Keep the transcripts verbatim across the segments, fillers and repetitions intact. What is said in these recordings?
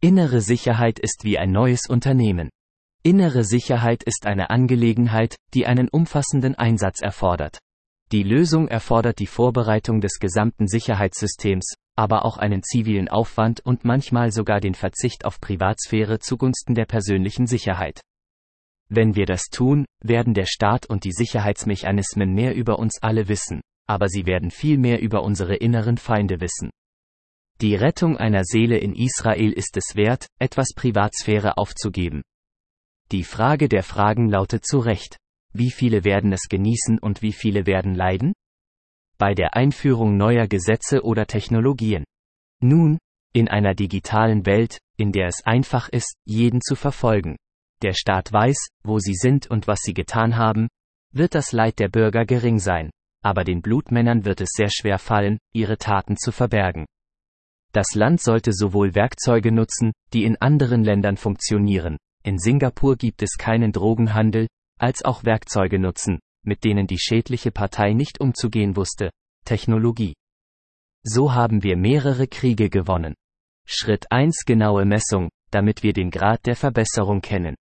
Innere Sicherheit ist wie ein neues Unternehmen. Innere Sicherheit ist eine Angelegenheit, die einen umfassenden Einsatz erfordert. Die Lösung erfordert die Vorbereitung des gesamten Sicherheitssystems, aber auch einen zivilen Aufwand und manchmal sogar den Verzicht auf Privatsphäre zugunsten der persönlichen Sicherheit. Wenn wir das tun, werden der Staat und die Sicherheitsmechanismen mehr über uns alle wissen, aber sie werden viel mehr über unsere inneren Feinde wissen. Die Rettung einer Seele in Israel ist es wert, etwas Privatsphäre aufzugeben. Die Frage der Fragen lautet zu Recht: Wie viele werden es genießen und wie viele werden leiden? Bei der Einführung neuer Gesetze oder Technologien. Nun, in einer digitalen Welt, in der es einfach ist, jeden zu verfolgen, der Staat weiß, wo sie sind und was sie getan haben, wird das Leid der Bürger gering sein, aber den Blutmännern wird es sehr schwer fallen, ihre Taten zu verbergen. Das Land sollte sowohl Werkzeuge nutzen, die in anderen Ländern funktionieren. In Singapur gibt es keinen Drogenhandel, als auch Werkzeuge nutzen, mit denen die schädliche Partei nicht umzugehen wusste, Technologie. So haben wir mehrere Kriege gewonnen. Schritt eins: Genaue Messung, damit wir den Grad der Verbesserung kennen.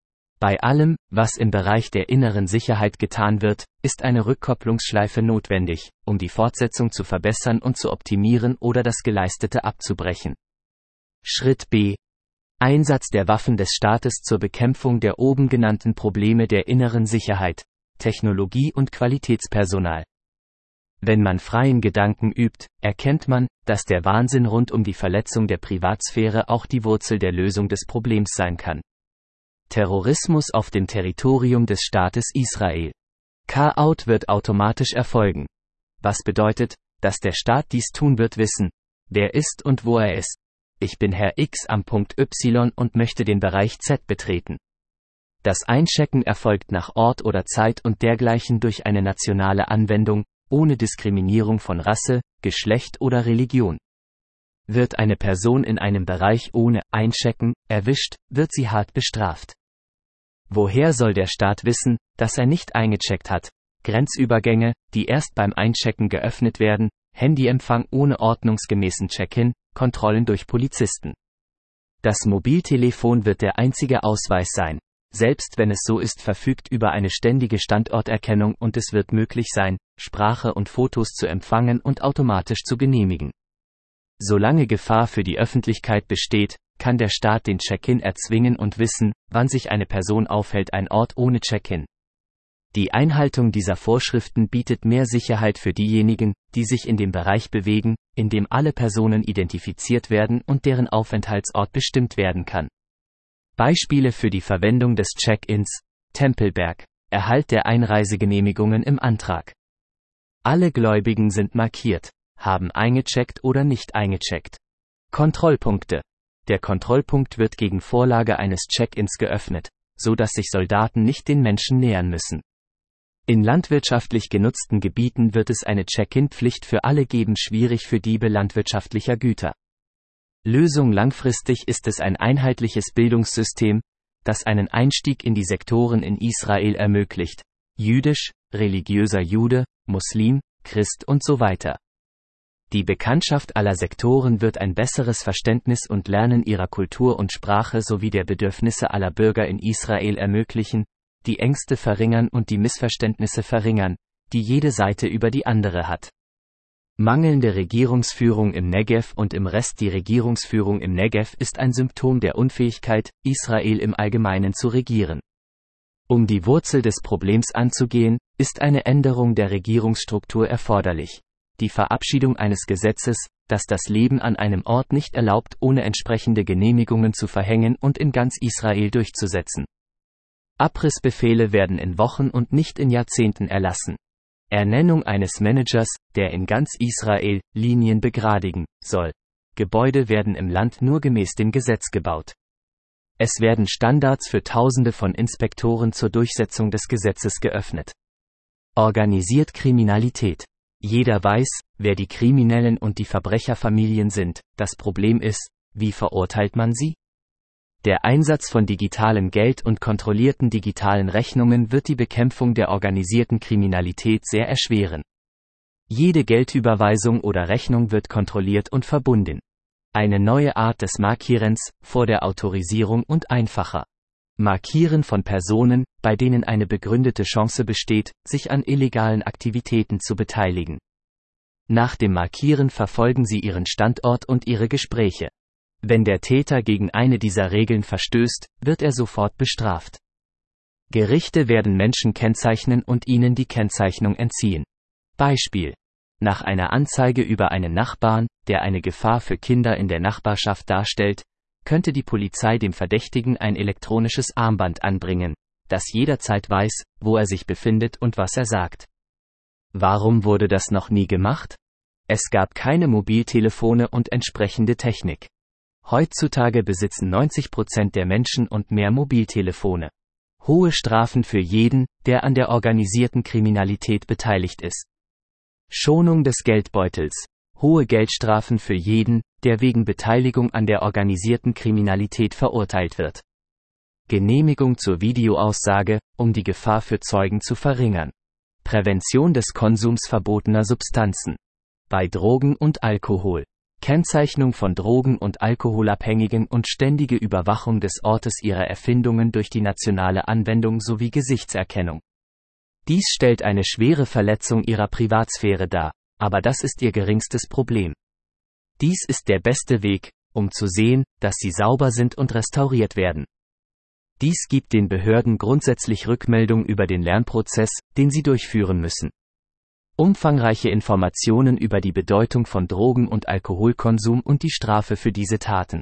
Bei allem, was im Bereich der inneren Sicherheit getan wird, ist eine Rückkopplungsschleife notwendig, um die Fortsetzung zu verbessern und zu optimieren oder das Geleistete abzubrechen. Schritt B: Einsatz der Waffen des Staates zur Bekämpfung der oben genannten Probleme der inneren Sicherheit, Technologie und Qualitätspersonal. Wenn man freien Gedanken übt, erkennt man, dass der Wahnsinn rund um die Verletzung der Privatsphäre auch die Wurzel der Lösung des Problems sein kann. Terrorismus auf dem Territorium des Staates Israel. K-Out wird automatisch erfolgen. Was bedeutet, dass der Staat dies tun wird: wissen, wer ist und wo er ist. Ich bin Herr X am Punkt Y und möchte den Bereich Z betreten. Das Einchecken erfolgt nach Ort oder Zeit und dergleichen durch eine nationale Anwendung, ohne Diskriminierung von Rasse, Geschlecht oder Religion. Wird eine Person in einem Bereich ohne Einchecken erwischt, wird sie hart bestraft. Woher soll der Staat wissen, dass er nicht eingecheckt hat? Grenzübergänge, die erst beim Einchecken geöffnet werden, Handyempfang ohne ordnungsgemäßen Check-in, Kontrollen durch Polizisten. Das Mobiltelefon wird der einzige Ausweis sein. Selbst wenn es so ist, verfügt über eine ständige Standorterkennung und es wird möglich sein, Sprache und Fotos zu empfangen und automatisch zu genehmigen. Solange Gefahr für die Öffentlichkeit besteht, kann der Staat den Check-in erzwingen und wissen, wann sich eine Person aufhält, ein Ort ohne Check-in. Die Einhaltung dieser Vorschriften bietet mehr Sicherheit für diejenigen, die sich in dem Bereich bewegen, in dem alle Personen identifiziert werden und deren Aufenthaltsort bestimmt werden kann. Beispiele für die Verwendung des Check-ins: Tempelberg, Erhalt der Einreisegenehmigungen im Antrag. Alle Gläubigen sind markiert, haben eingecheckt oder nicht eingecheckt. Kontrollpunkte. Der Kontrollpunkt wird gegen Vorlage eines Check-ins geöffnet, so dass sich Soldaten nicht den Menschen nähern müssen. In landwirtschaftlich genutzten Gebieten wird es eine Check-in-Pflicht für alle geben, schwierig für Diebe landwirtschaftlicher Güter. Lösung: Langfristig ist es ein einheitliches Bildungssystem, das einen Einstieg in die Sektoren in Israel ermöglicht: jüdisch, religiöser Jude, Muslim, Christ und so weiter. Die Bekanntschaft aller Sektoren wird ein besseres Verständnis und Lernen ihrer Kultur und Sprache sowie der Bedürfnisse aller Bürger in Israel ermöglichen, die Ängste verringern und die Missverständnisse verringern, die jede Seite über die andere hat. Mangelnde Regierungsführung im Negev und im Rest. Die Regierungsführung im Negev ist ein Symptom der Unfähigkeit, Israel im Allgemeinen zu regieren. Um die Wurzel des Problems anzugehen, ist eine Änderung der Regierungsstruktur erforderlich. Die Verabschiedung eines Gesetzes, das das Leben an einem Ort nicht erlaubt, ohne entsprechende Genehmigungen zu verhängen und in ganz Israel durchzusetzen. Abrissbefehle werden in Wochen und nicht in Jahrzehnten erlassen. Ernennung eines Managers, der in ganz Israel Linien begradigen soll. Gebäude werden im Land nur gemäß dem Gesetz gebaut. Es werden Standards für Tausende von Inspektoren zur Durchsetzung des Gesetzes geöffnet. Organisiert Kriminalität. Jeder weiß, wer die Kriminellen und die Verbrecherfamilien sind. Das Problem ist, wie verurteilt man sie? Der Einsatz von digitalem Geld und kontrollierten digitalen Rechnungen wird die Bekämpfung der organisierten Kriminalität sehr erschweren. Jede Geldüberweisung oder Rechnung wird kontrolliert und verbunden. Eine neue Art des Markierens, vor der Autorisierung und einfacher. Markieren von Personen, bei denen eine begründete Chance besteht, sich an illegalen Aktivitäten zu beteiligen. Nach dem Markieren verfolgen Sie Ihren Standort und Ihre Gespräche. Wenn der Täter gegen eine dieser Regeln verstößt, wird er sofort bestraft. Gerichte werden Menschen kennzeichnen und ihnen die Kennzeichnung entziehen. Beispiel: Nach einer Anzeige über einen Nachbarn, der eine Gefahr für Kinder in der Nachbarschaft darstellt, könnte die Polizei dem Verdächtigen ein elektronisches Armband anbringen, das jederzeit weiß, wo er sich befindet und was er sagt. Warum wurde das noch nie gemacht? Es gab keine Mobiltelefone und entsprechende Technik. Heutzutage besitzen neunzig Prozent der Menschen und mehr Mobiltelefone. Hohe Strafen für jeden, der an der organisierten Kriminalität beteiligt ist. Schonung des Geldbeutels. Hohe Geldstrafen für jeden, der wegen Beteiligung an der organisierten Kriminalität verurteilt wird. Genehmigung zur Videoaussage, um die Gefahr für Zeugen zu verringern. Prävention des Konsums verbotener Substanzen. Bei Drogen und Alkohol. Kennzeichnung von Drogen- und Alkoholabhängigen und ständige Überwachung des Ortes ihrer Erfindungen durch die nationale Anwendung sowie Gesichtserkennung. Dies stellt eine schwere Verletzung ihrer Privatsphäre dar, aber das ist ihr geringstes Problem. Dies ist der beste Weg, um zu sehen, dass sie sauber sind und restauriert werden. Dies gibt den Behörden grundsätzlich Rückmeldung über den Lernprozess, den sie durchführen müssen. Umfangreiche Informationen über die Bedeutung von Drogen- und Alkoholkonsum und die Strafe für diese Taten.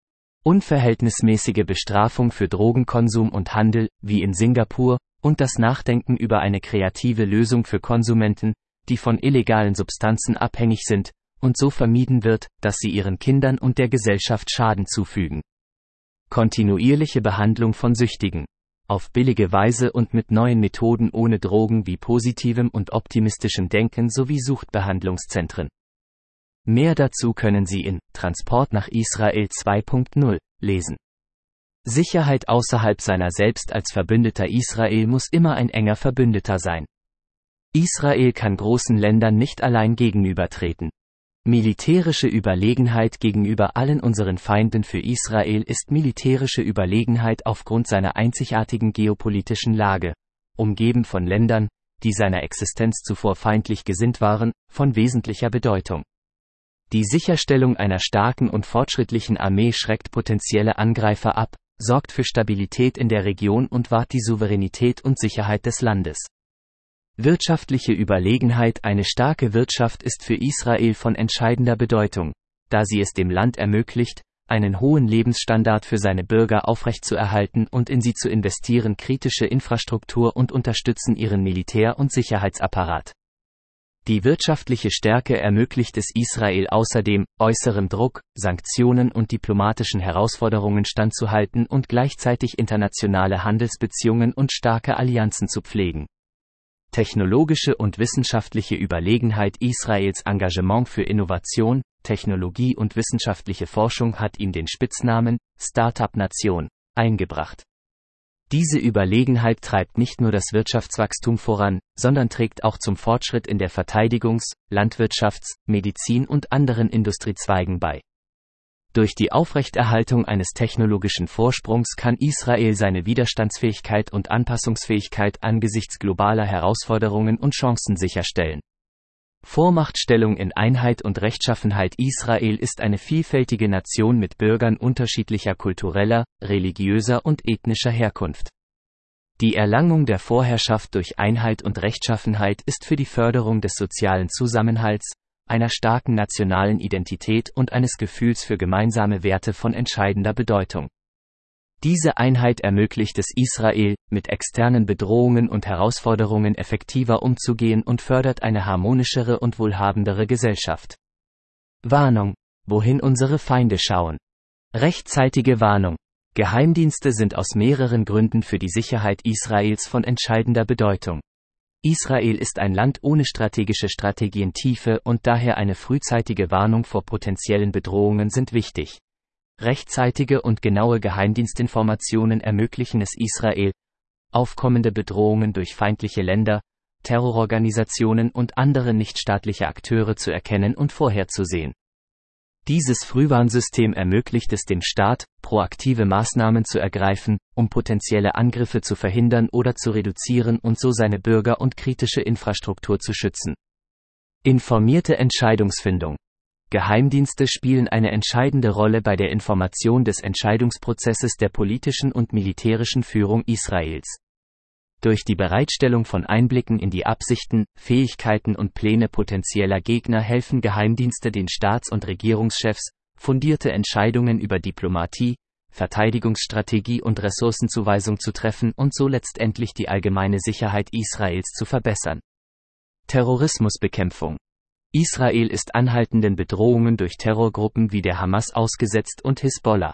Unverhältnismäßige Bestrafung für Drogenkonsum und Handel, wie in Singapur, und das Nachdenken über eine kreative Lösung für Konsumenten, die von illegalen Substanzen abhängig sind, und so vermieden wird, dass sie ihren Kindern und der Gesellschaft Schaden zufügen. Kontinuierliche Behandlung von Süchtigen. Auf billige Weise und mit neuen Methoden ohne Drogen wie positivem und optimistischem Denken sowie Suchtbehandlungszentren. Mehr dazu können Sie in Transport nach Israel zwei Punkt null lesen. Sicherheit außerhalb seiner selbst als Verbündeter. Israel muss immer ein enger Verbündeter sein. Israel kann großen Ländern nicht allein gegenübertreten. Militärische Überlegenheit gegenüber allen unseren Feinden. Für Israel ist militärische Überlegenheit aufgrund seiner einzigartigen geopolitischen Lage, umgeben von Ländern, die seiner Existenz zuvor feindlich gesinnt waren, von wesentlicher Bedeutung. Die Sicherstellung einer starken und fortschrittlichen Armee schreckt potenzielle Angreifer ab, sorgt für Stabilität in der Region und wahrt die Souveränität und Sicherheit des Landes. Wirtschaftliche Überlegenheit. Eine starke Wirtschaft ist für Israel von entscheidender Bedeutung, da sie es dem Land ermöglicht, einen hohen Lebensstandard für seine Bürger aufrechtzuerhalten und in sie zu investieren. Kritische Infrastruktur und unterstützen ihren Militär- und Sicherheitsapparat. Die wirtschaftliche Stärke ermöglicht es Israel außerdem, äußerem Druck, Sanktionen und diplomatischen Herausforderungen standzuhalten und gleichzeitig internationale Handelsbeziehungen und starke Allianzen zu pflegen. Technologische und wissenschaftliche Überlegenheit. Israels Engagement für Innovation, Technologie und wissenschaftliche Forschung hat ihm den Spitznamen Start-up-Nation eingebracht. Diese Überlegenheit treibt nicht nur das Wirtschaftswachstum voran, sondern trägt auch zum Fortschritt in der Verteidigungs-, Landwirtschafts-, Medizin- und anderen Industriezweigen bei. Durch die Aufrechterhaltung eines technologischen Vorsprungs kann Israel seine Widerstandsfähigkeit und Anpassungsfähigkeit angesichts globaler Herausforderungen und Chancen sicherstellen. Vormachtstellung in Einheit und Rechtschaffenheit. Israel ist eine vielfältige Nation mit Bürgern unterschiedlicher kultureller, religiöser und ethnischer Herkunft. Die Erlangung der Vorherrschaft durch Einheit und Rechtschaffenheit ist für die Förderung des sozialen Zusammenhalts, einer starken nationalen Identität und eines Gefühls für gemeinsame Werte von entscheidender Bedeutung. Diese Einheit ermöglicht es Israel, mit externen Bedrohungen und Herausforderungen effektiver umzugehen und fördert eine harmonischere und wohlhabendere Gesellschaft. Warnung: Wohin unsere Feinde schauen. Rechtzeitige Warnung. Geheimdienste sind aus mehreren Gründen für die Sicherheit Israels von entscheidender Bedeutung. Israel ist ein Land ohne strategische Strategientiefe und daher eine frühzeitige Warnung vor potenziellen Bedrohungen sind wichtig. Rechtzeitige und genaue Geheimdienstinformationen ermöglichen es Israel, aufkommende Bedrohungen durch feindliche Länder, Terrororganisationen und andere nichtstaatliche Akteure zu erkennen und vorherzusehen. Dieses Frühwarnsystem ermöglicht es dem Staat, proaktive Maßnahmen zu ergreifen, um potenzielle Angriffe zu verhindern oder zu reduzieren und so seine Bürger und kritische Infrastruktur zu schützen. Informierte Entscheidungsfindung. Geheimdienste spielen eine entscheidende Rolle bei der Information des Entscheidungsprozesses der politischen und militärischen Führung Israels. Durch die Bereitstellung von Einblicken in die Absichten, Fähigkeiten und Pläne potenzieller Gegner helfen Geheimdienste den Staats- und Regierungschefs, fundierte Entscheidungen über Diplomatie, Verteidigungsstrategie und Ressourcenzuweisung zu treffen und so letztendlich die allgemeine Sicherheit Israels zu verbessern. Terrorismusbekämpfung. Israel ist anhaltenden Bedrohungen durch Terrorgruppen wie der Hamas ausgesetzt und Hisbollah.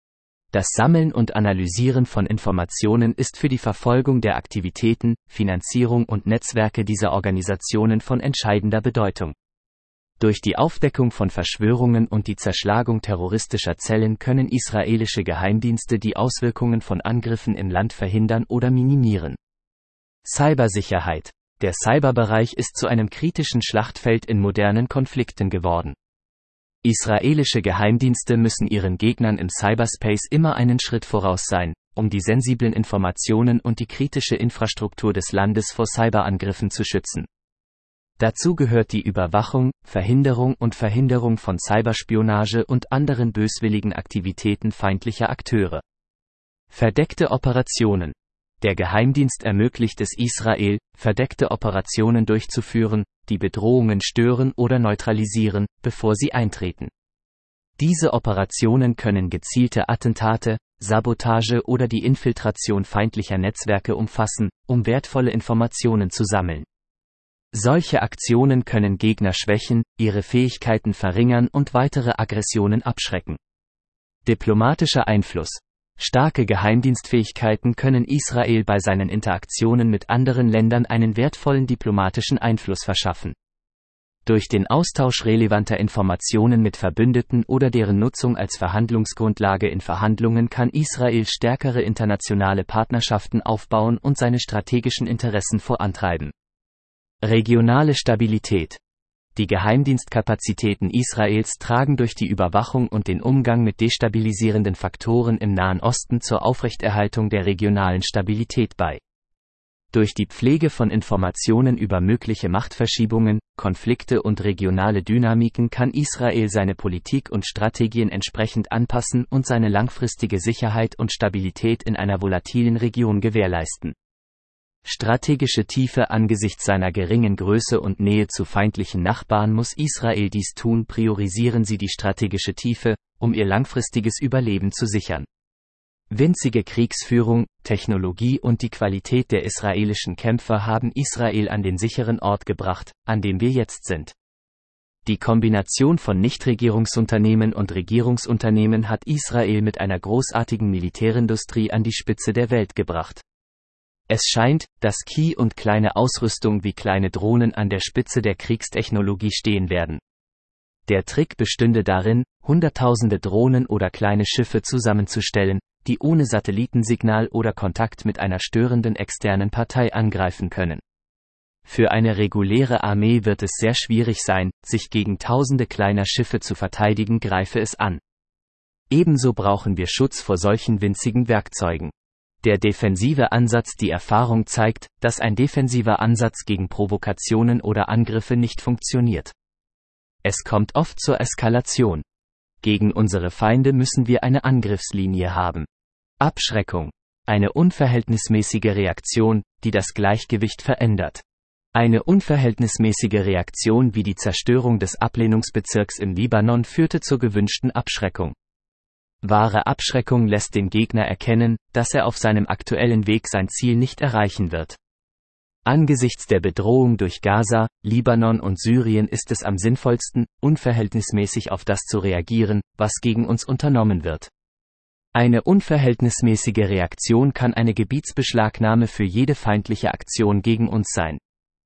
Das Sammeln und Analysieren von Informationen ist für die Verfolgung der Aktivitäten, Finanzierung und Netzwerke dieser Organisationen von entscheidender Bedeutung. Durch die Aufdeckung von Verschwörungen und die Zerschlagung terroristischer Zellen können israelische Geheimdienste die Auswirkungen von Angriffen im Land verhindern oder minimieren. Cybersicherheit. Der Cyberbereich ist zu einem kritischen Schlachtfeld in modernen Konflikten geworden. Israelische Geheimdienste müssen ihren Gegnern im Cyberspace immer einen Schritt voraus sein, um die sensiblen Informationen und die kritische Infrastruktur des Landes vor Cyberangriffen zu schützen. Dazu gehört die Überwachung, Verhinderung und Verhinderung von Cyberspionage und anderen böswilligen Aktivitäten feindlicher Akteure. Verdeckte Operationen. Der Geheimdienst ermöglicht es Israel, verdeckte Operationen durchzuführen, die Bedrohungen stören oder neutralisieren, bevor sie eintreten. Diese Operationen können gezielte Attentate, Sabotage oder die Infiltration feindlicher Netzwerke umfassen, um wertvolle Informationen zu sammeln. Solche Aktionen können Gegner schwächen, ihre Fähigkeiten verringern und weitere Aggressionen abschrecken. Diplomatischer Einfluss. Starke Geheimdienstfähigkeiten können Israel bei seinen Interaktionen mit anderen Ländern einen wertvollen diplomatischen Einfluss verschaffen. Durch den Austausch relevanter Informationen mit Verbündeten oder deren Nutzung als Verhandlungsgrundlage in Verhandlungen kann Israel stärkere internationale Partnerschaften aufbauen und seine strategischen Interessen vorantreiben. Regionale Stabilität. Die Geheimdienstkapazitäten Israels tragen durch die Überwachung und den Umgang mit destabilisierenden Faktoren im Nahen Osten zur Aufrechterhaltung der regionalen Stabilität bei. Durch die Pflege von Informationen über mögliche Machtverschiebungen, Konflikte und regionale Dynamiken kann Israel seine Politik und Strategien entsprechend anpassen und seine langfristige Sicherheit und Stabilität in einer volatilen Region gewährleisten. Strategische Tiefe. Angesichts seiner geringen Größe und Nähe zu feindlichen Nachbarn muss Israel dies tun. Priorisieren Sie die strategische Tiefe, um Ihr langfristiges Überleben zu sichern. Winzige Kriegsführung, Technologie und die Qualität der israelischen Kämpfer haben Israel an den sicheren Ort gebracht, an dem wir jetzt sind. Die Kombination von Nichtregierungsunternehmen und Regierungsunternehmen hat Israel mit einer großartigen Militärindustrie an die Spitze der Welt gebracht. Es scheint, dass Key und kleine Ausrüstung wie kleine Drohnen an der Spitze der Kriegstechnologie stehen werden. Der Trick bestünde darin, hunderttausende Drohnen oder kleine Schiffe zusammenzustellen, die ohne Satellitensignal oder Kontakt mit einer störenden externen Partei angreifen können. Für eine reguläre Armee wird es sehr schwierig sein, sich gegen tausende kleiner Schiffe zu verteidigen, greife es an. Ebenso brauchen wir Schutz vor solchen winzigen Werkzeugen. Der defensive Ansatz. Die Erfahrung zeigt, dass ein defensiver Ansatz gegen Provokationen oder Angriffe nicht funktioniert. Es kommt oft zur Eskalation. Gegen unsere Feinde müssen wir eine Angriffslinie haben. Abschreckung. Eine unverhältnismäßige Reaktion, die das Gleichgewicht verändert. Eine unverhältnismäßige Reaktion wie die Zerstörung des Ablehnungsbezirks im Libanon führte zur gewünschten Abschreckung. Wahre Abschreckung lässt den Gegner erkennen, dass er auf seinem aktuellen Weg sein Ziel nicht erreichen wird. Angesichts der Bedrohung durch Gaza, Libanon und Syrien ist es am sinnvollsten, unverhältnismäßig auf das zu reagieren, was gegen uns unternommen wird. Eine unverhältnismäßige Reaktion kann eine Gebietsbeschlagnahme für jede feindliche Aktion gegen uns sein.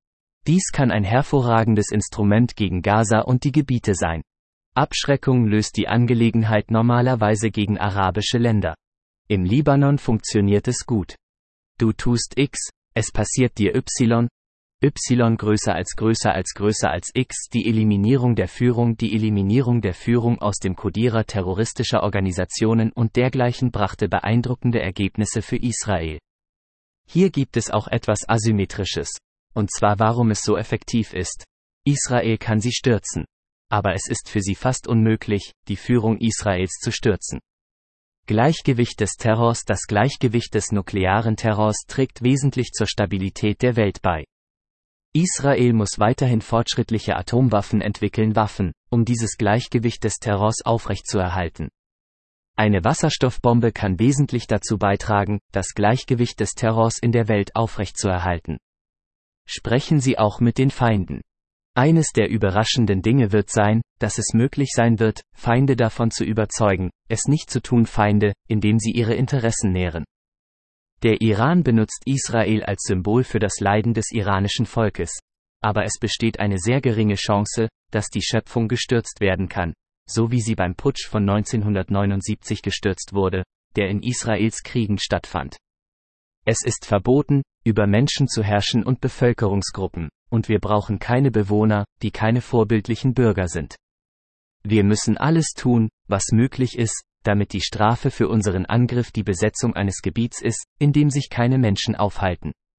Dies kann ein hervorragendes Instrument gegen Gaza und die Gebiete sein. Abschreckung löst die Angelegenheit normalerweise gegen arabische Länder. Im Libanon funktioniert es gut. Du tust X, es passiert dir Y. Y größer als größer als größer als X, die Eliminierung der Führung, die Eliminierung der Führung aus dem Kodierer terroristischer Organisationen und dergleichen brachte beeindruckende Ergebnisse für Israel. Hier gibt es auch etwas Asymmetrisches. Und zwar warum es so effektiv ist. Israel kann sie stürzen. Aber es ist für sie fast unmöglich, die Führung Israels zu stürzen. Gleichgewicht des Terrors. Das Gleichgewicht des nuklearen Terrors trägt wesentlich zur Stabilität der Welt bei. Israel muss weiterhin fortschrittliche Atomwaffen entwickeln, Waffen, um dieses Gleichgewicht des Terrors aufrechtzuerhalten. Eine Wasserstoffbombe kann wesentlich dazu beitragen, das Gleichgewicht des Terrors in der Welt aufrechtzuerhalten. Sprechen Sie auch mit den Feinden. Eines der überraschenden Dinge wird sein, dass es möglich sein wird, Feinde davon zu überzeugen, es nicht zu tun, Feinde, indem sie ihre Interessen nähren. Der Iran benutzt Israel als Symbol für das Leiden des iranischen Volkes. Aber es besteht eine sehr geringe Chance, dass die Schöpfung gestürzt werden kann, so wie sie beim Putsch von neunzehnhundertneunundsiebzig gestürzt wurde, der in Israels Kriegen stattfand. Es ist verboten, über Menschen zu herrschen und Bevölkerungsgruppen, und wir brauchen keine Bewohner, die keine vorbildlichen Bürger sind. Wir müssen alles tun, was möglich ist, damit die Strafe für unseren Angriff die Besetzung eines Gebiets ist, in dem sich keine Menschen aufhalten.